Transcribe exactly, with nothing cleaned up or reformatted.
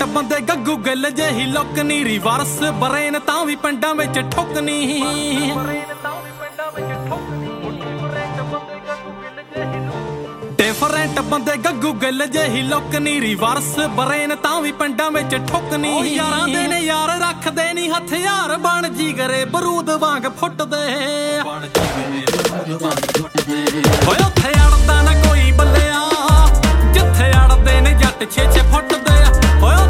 ਬੰਦੇ ਗੱਗੂ ਗਿੱਲ ਜਿਹੀ ਲੁੱਕ ਨੀ ਰਿਵਰਸ ਬਰੇਨ ਤਾਂ ਵੀ ਪਿੰਡਾਂ ਵਿੱਚ ਠੁੱਕਣੀ ਡਿਫਰੈਂਟ ਬੰਦੇ ਗੱਗੂ ਗਿੱਲ ਜਿਹੀ ਲੁੱਕ ਨੀ ਰਿਵਰਸ ਬਰੇਨ ਤਾਂ ਵੀ ਪਿੰਡਾਂ ਵਿੱਚ ਠੁੱਕਣੀ ਯਾਰਾਂ ਦੇ ਨੇ ਯਾਰ ਰੱਖਦੇ ਨੀ ਹਥਿਆਰ ਬਣ ਜਿਗਰੇ ਬਰੂਦ ਵਾਂਗ ਫੁੱਟਦੇ ਬਣ ਜਿਗਰੇ ਬਰੂਦ ਵਾਂਗ ਫੁੱਟਦੇ